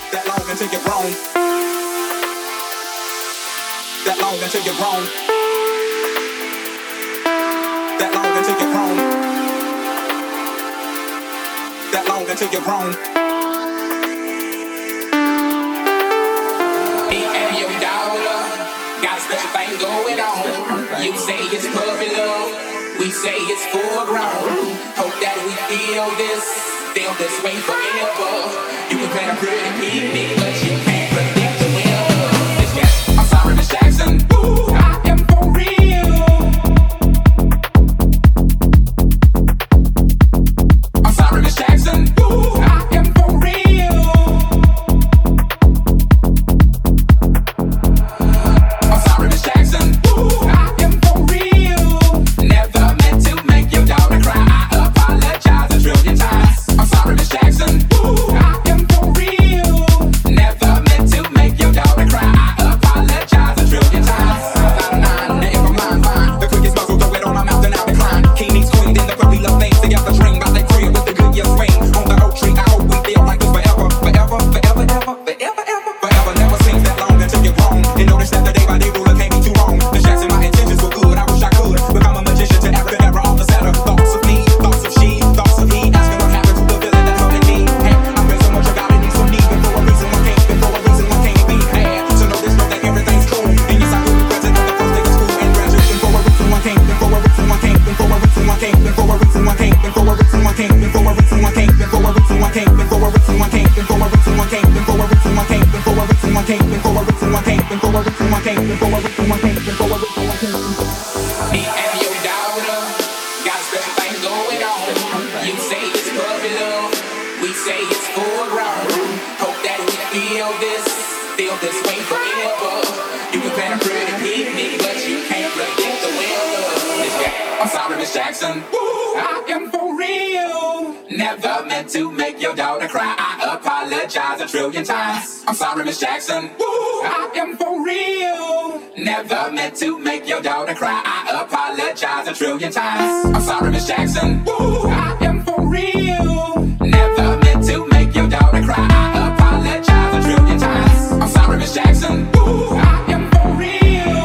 That long until you're grown. That long until you're grown. That long until you're grown. That long until you're grown. Me and your daughter got a special thing going on. You say it's puppy love, we say it's full grown. Hope that we feel this way forever. You can plan a pretty picnic, but you can't predict the weather. This guy, I'm sorry, Miss Jackson. Ooh, I am for real. I'm sorry, Miss Jackson. Ooh, I am for real. I'm sorry, Miss Jackson. Ooh, I am for real. Never meant to make your daughter cry. I apologize a trillion times. I'm sorry, Miss Jackson. Ooh, I am for real. Never meant to make your daughter cry. I apologize a trillion times. Now if I'm lying, fine. The quickest muzzle, throw it on my mouth and I'll decline. King meets queen, then the puppy love things. Together dream about that crib with the good year swing. On the oak tree, I hope we feel like this forever. Forever, forever, ever, forever, ever. Forever never seems that long until you're grown. And notice that the day by day ruler can't be too wrong. The Jackson, my intentions were good. I wish I could become a magician to abracadabra all the setter. Thoughts of me, thoughts of she, thoughts of he. Asking what happened to the villain that hurt me. Hey, I read so much about it, needs some need. And for a reason why can't, and for a reason why can't it be had. So know this, know that everything's cool. And yes, I will be present at the first day of school and graduate. And for a reason why can't, and for a reason why can't, and for a reason why can't, and for a reason why can't, and for a reason why can't, and for a reason why can't, and for a reason why can't, and for a reason why can't, and for a reason why can't, and for a reason why can't, and for a reason why can't, and for a reason why can't, and for a reason why can't, and for a reason why can't, and for a reason why can't. Me and your daughter got a special thing going on. You say it's puppy love, we say it's full grown. Hope that we feel this way forever. You can plan a pretty picnic, but you can't predict the weather. I'm sorry, Miss Jackson. Ooh, I am for real. Never meant to make your daughter cry. I apologize a trillion times. I'm sorry, Miss Jackson. Ooh, I am for real. Never meant to make your daughter cry. I apologize a trillion times. I'm sorry, Miss Jackson. Ooh, I am for real. Never meant to make your daughter cry. I apologize a trillion times. I'm sorry, Miss Jackson. Ooh, I am for real.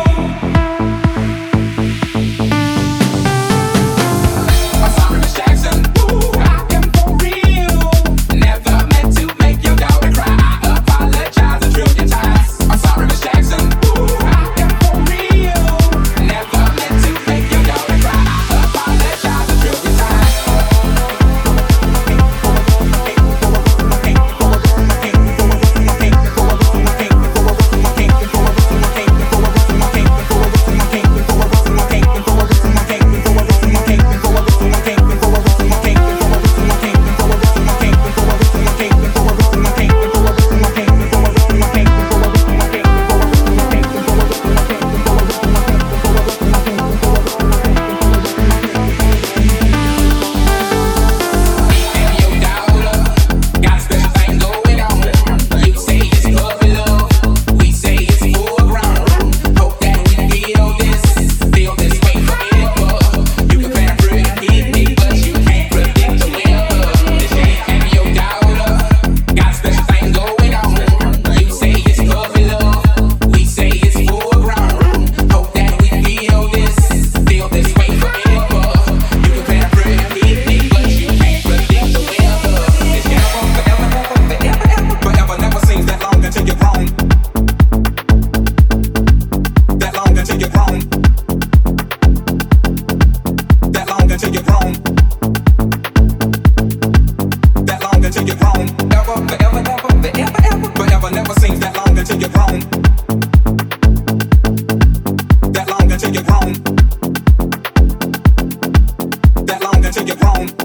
I'm sorry, Miss Jackson. Ooh, I am for real. Never meant to make your daughter cry. I apologize a trillion times. I'm sorry, Miss Jackson. Ooh, I am for real. Never meant to make your daughter cry. I apologize a trillion times. Until you're grown. That long until you're grown. Ever, forever, ever, forever, ever. Forever never seems that long until you're grown. That long until you're grown. That long until you're grown.